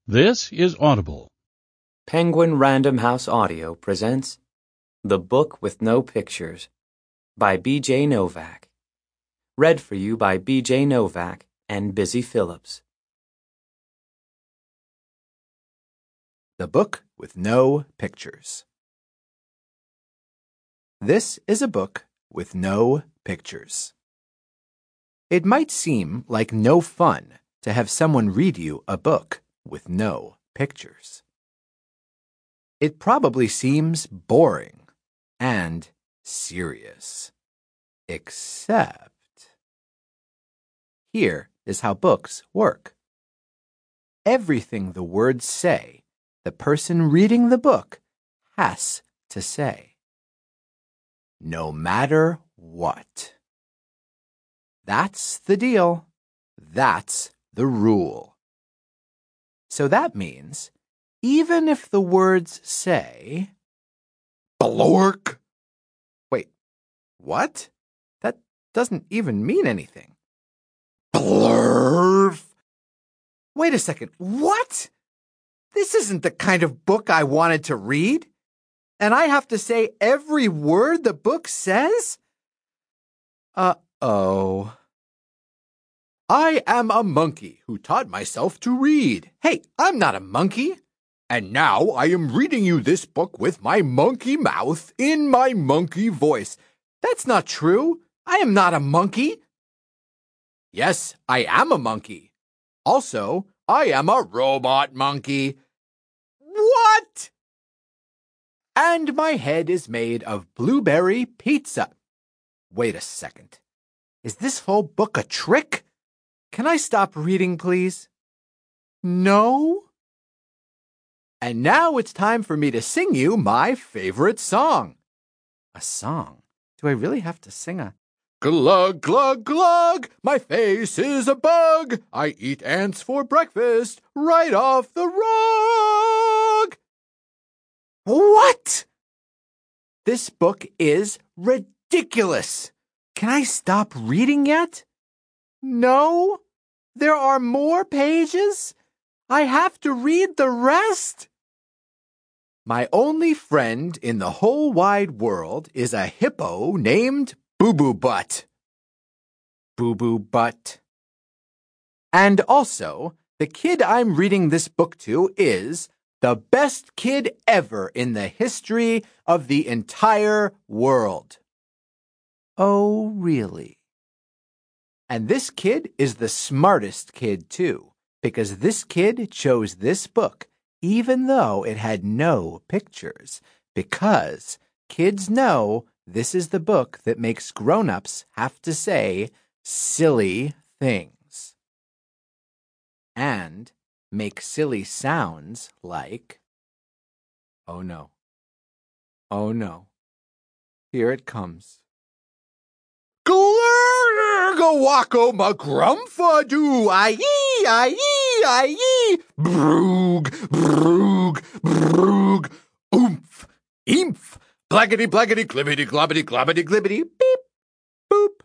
This is Audible. Penguin Random House Audio presents The Book with No Pictures by B.J. Novak. Read for you by B.J. Novak and Busy Phillips. The Book with No Pictures. This is a book with no pictures. It might seem like no fun to have someone read you a book with no pictures. It probably seems boring and serious. Except, here is how books work. Everything the words say, the person reading the book has to say. No matter what. That's the deal. That's the rule. So that means, even if the words say, Blork. Wait, what? That doesn't even mean anything. Blurf. Wait a second, what? This isn't the kind of book I wanted to read. And I have to say every word the book says? Uh-oh. I am a monkey who taught myself to read. Hey, I'm not a monkey. And now I am reading you this book with my monkey mouth in my monkey voice. That's not true. I am not a monkey. Yes, I am a monkey. Also, I am a robot monkey. What? And my head is made of blueberry pizza. Wait a second. Is this whole book a trick? Can I stop reading, please? No? And now it's time for me to sing you my favorite song. A song? Do I really have to sing a... Glug, glug, glug, my face is a bug. I eat ants for breakfast right off the rug. What? This book is ridiculous. Can I stop reading yet? No? There are more pages? I have to read the rest? My only friend in the whole wide world is a hippo named Boo Boo Butt. Boo Boo Butt. And also, the kid I'm reading this book to is the best kid ever in the history of the entire world. Oh, really? And this kid is the smartest kid, too, because this kid chose this book, even though it had no pictures, because kids know this is the book that makes grown-ups have to say silly things. And make silly sounds like, oh no, oh no, here it comes. Glurgawako magrumpha-doo, aye, aye, aye, broog, broog, broog, oomph, eemph, blackety, blackety, glibbity, globbity, globbity, glibbity, beep, boop,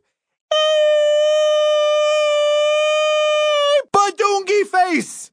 badungy face!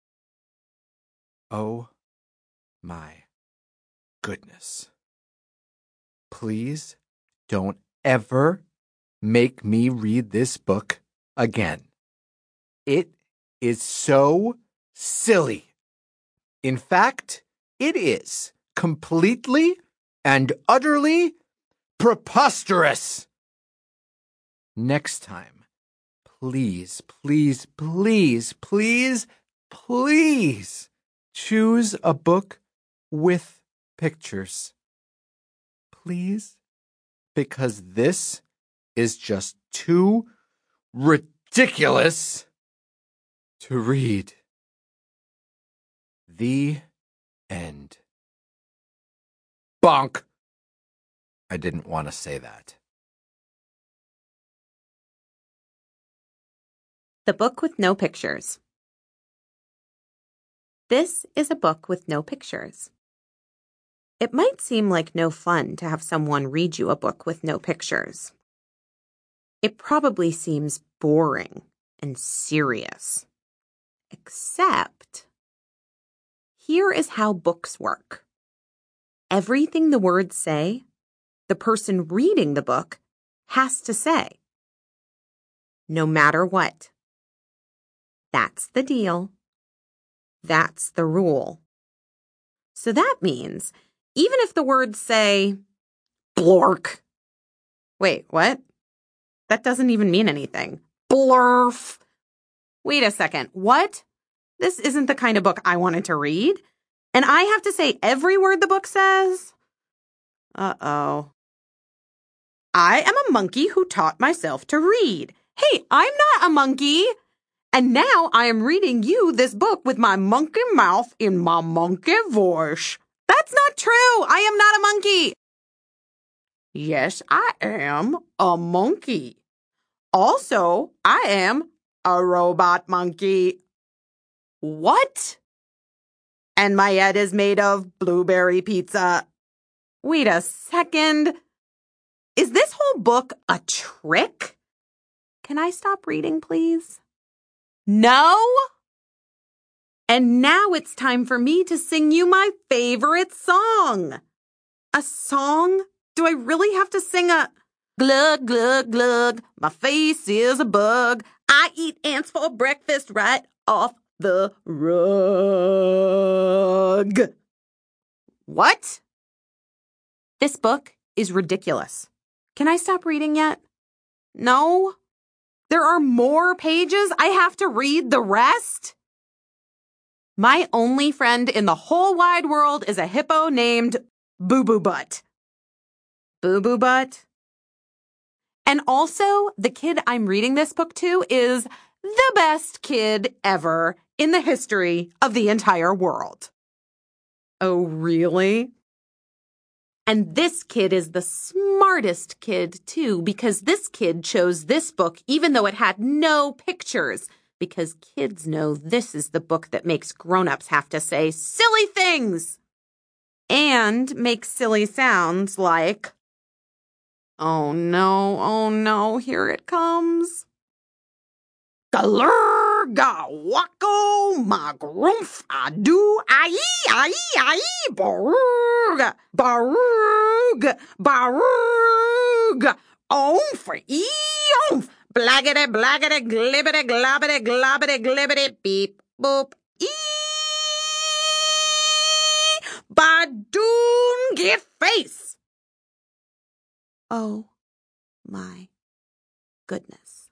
Oh my goodness. Please don't ever make me read this book again. It is so silly. In fact, it is completely and utterly preposterous. Next time, please, please, please, please, please choose a book with pictures. Please? Because this is just too ridiculous to read. The end. Bonk. I didn't want to say that. The Book with No Pictures. This is a book with no pictures. It might seem like no fun to have someone read you a book with no pictures. It probably seems boring and serious. Except Here is how books work. Everything the words say, the person reading the book has to say. No matter what. That's the deal. That's the rule. So that means even if the words say, blork. Wait, what? That doesn't even mean anything. Blurf. Wait a second. What? This isn't the kind of book I wanted to read. And I have to say every word the book says? Uh-oh. I am a monkey who taught myself to read. Hey, I'm not a monkey. And now I am reading you this book with my monkey mouth in my monkey voice. That's not true. I am not a monkey. Yes, I am a monkey. Also, I am a robot monkey. What? And my head is made of blueberry pizza. Wait a second. Is this whole book a trick? Can I stop reading, please? No? And now it's time for me to sing you my favorite song. A song? Do I really have to sing a glug, glug, glug? My face is a bug. I eat ants for breakfast right off the rug. What? This book is ridiculous. Can I stop reading yet? No? There are more pages? I have to read the rest? My only friend in the whole wide world is a hippo named Boo Boo Butt. Boo Boo Butt? And also, the kid I'm reading this book to is the best kid ever in the history of the entire world. Oh, really? And this kid is the smartest kid, too, because this kid chose this book even though it had no pictures, because kids know this is the book that makes grown-ups have to say silly things and make silly sounds like, oh no, here it comes. Galurga wacko magrumph adu ai barug oomph eomph blaggity glibbity globbity glibbity beep boop badoon get face. Oh my goodness.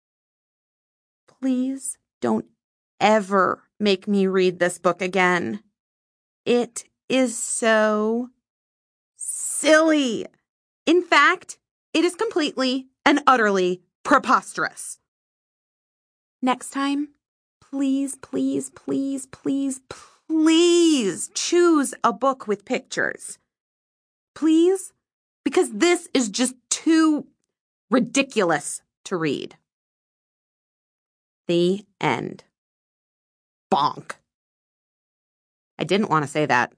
Please don't ever make me read this book again. It is so silly. In fact, it is completely and utterly preposterous. Next time, please choose a book with pictures. Please, because this is just too ridiculous to read. The end. Bonk. I didn't want to say that.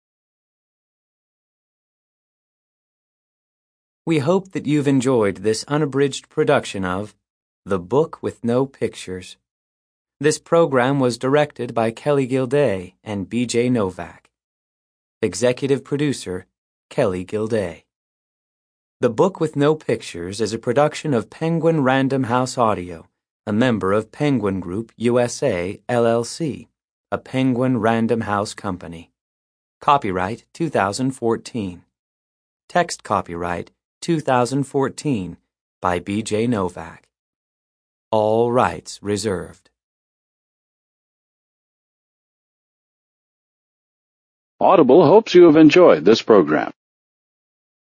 We hope that you've enjoyed this unabridged production of The Book with No Pictures. This program was directed by Kelly Gilday and B.J. Novak. Executive producer, Kelly Gilday. The Book with No Pictures is a production of Penguin Random House Audio, a member of Penguin Group USA, LLC, a Penguin Random House company. Copyright 2014. Text copyright 2014 by B.J. Novak. All rights reserved. Audible hopes you have enjoyed this program.